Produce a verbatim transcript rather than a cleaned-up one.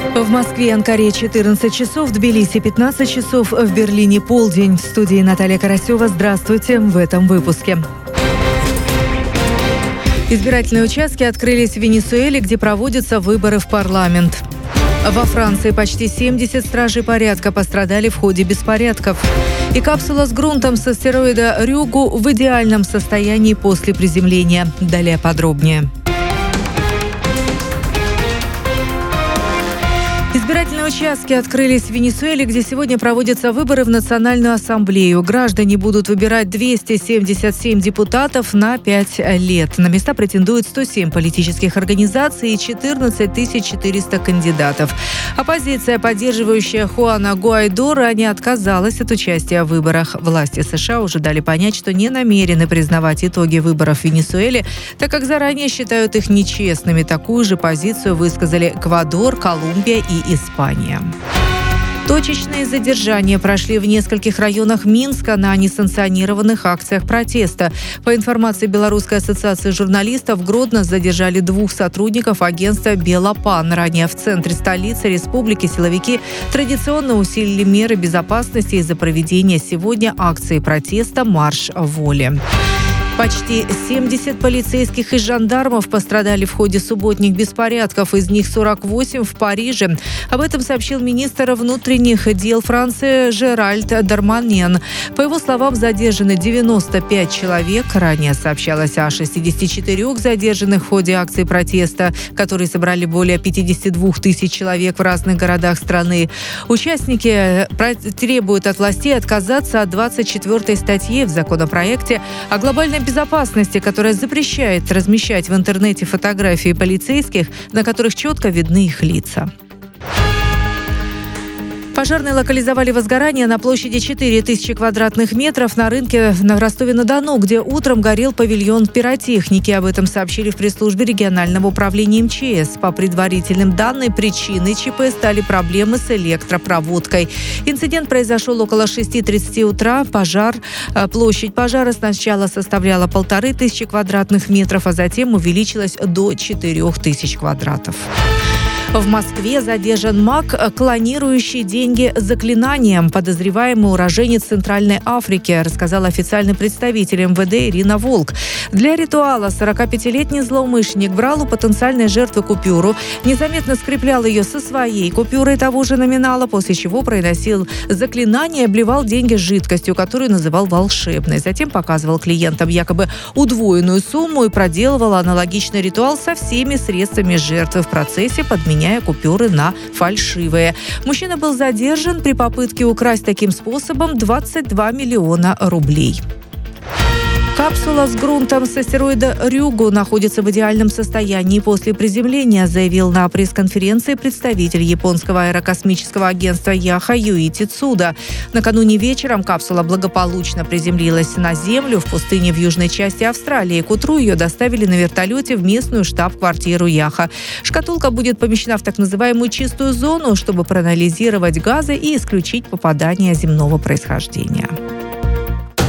В Москве и Анкаре четырнадцать часов, в Тбилиси пятнадцать часов, в Берлине полдень. В студии Наталья Карасева. Здравствуйте в этом выпуске. Избирательные участки открылись в Венесуэле, где проводятся выборы в парламент. Во Франции почти семьдесят стражей порядка пострадали в ходе беспорядков. И капсула с грунтом с астероида Рюгу в идеальном состоянии после приземления. Далее подробнее. Избирательные участки открылись в Венесуэле, где сегодня проводятся выборы в Национальную ассамблею. Граждане будут выбирать двести семьдесят семь депутатов на пять лет. На места претендуют сто семь политических организаций и четырнадцать тысяч четыреста кандидатов. Оппозиция, поддерживающая Хуана Гуайдо, ранее отказалась от участия в выборах. Власти США уже дали понять, что не намерены признавать итоги выборов в Венесуэле, так как заранее считают их нечестными. Такую же позицию высказали Эквадор, Колумбия и Испания. Точечные задержания прошли в нескольких районах Минска на несанкционированных акциях протеста. По информации Белорусской ассоциации журналистов, в Гродно задержали двух сотрудников агентства «Белопан». Ранее в центре столицы республики силовики традиционно усилили меры безопасности из-за проведения сегодня акции протеста «Марш воли». Почти семьдесят полицейских и жандармов пострадали в ходе субботних беспорядков, из них сорок восемь в Париже. Об этом сообщил министр внутренних дел Франции Жеральд Дарманьян. По его словам, задержаны девяносто пять человек. Ранее сообщалось о шестидесяти четырёх задержанных в ходе акции протеста, которые собрали более пятьдесят два тысяч человек в разных городах страны. Участники требуют от властей отказаться от двадцать четвёртой статьи в законопроекте о глобальной безопасности, которая запрещает размещать в интернете фотографии полицейских, на которых четко видны их лица. Пожарные локализовали возгорание на площади четыре тысячи квадратных метров на рынке в Ростове-на-Дону, где утром горел павильон пиротехники. Об этом сообщили в пресс-службе регионального управления МЧС. По предварительным данным, причиной ЧП стали проблемы с электропроводкой. Инцидент произошел около шести тридцати утра. Пожар, площадь пожара сначала составляла полторы тысячи квадратных метров, а затем увеличилась до четырех тысяч квадратов. В Москве задержан маг, клонирующий деньги заклинанием. Подозреваемый уроженец Центральной Африки, рассказал официальный представитель эм вэ дэ Ирина Волк. Для ритуала сорокапятилетний злоумышленник брал у потенциальной жертвы купюру, незаметно скреплял ее со своей купюрой того же номинала, после чего произносил заклинание и обливал деньги жидкостью, которую называл волшебной. Затем показывал клиентам якобы удвоенную сумму и проделывал аналогичный ритуал со всеми средствами жертвы, в процессе подменяя купюры на фальшивые. Мужчина был задержан при попытке украсть таким способом двадцать два миллиона рублей. Капсула с грунтом с астероида Рюгу находится в идеальном состоянии после приземления, заявил на пресс-конференции представитель японского аэрокосмического агентства Яха Юити Цуда. Накануне вечером капсула благополучно приземлилась на Землю в пустыне в южной части Австралии. К утру ее доставили на вертолете в местную штаб-квартиру Яха. Шкатулка будет помещена в так называемую чистую зону, чтобы проанализировать газы и исключить попадание земного происхождения.